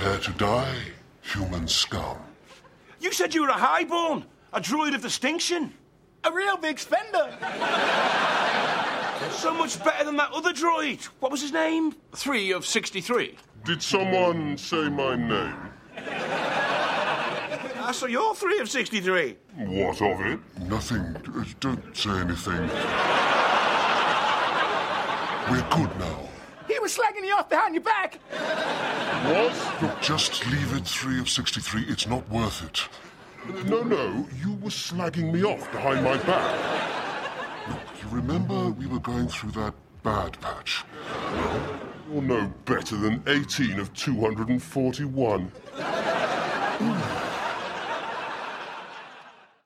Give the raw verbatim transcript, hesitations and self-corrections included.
Prepare to die, human scum. You said you were a highborn, a droid of distinction. A real big spender. So much better than that other droid. What was his name? Three of sixty-three. Did someone say my name? Ah, so you're three of sixty-three. What of it? Nothing. Uh, Don't say anything. We're good now. He was slagging you off behind your back. What? Look, just leave it three of sixty-three. It's not worth it. No, no, you were slagging me off behind my back. Look, you remember we were going through that bad patch? Well, you're no better than eighteen of two hundred forty-one.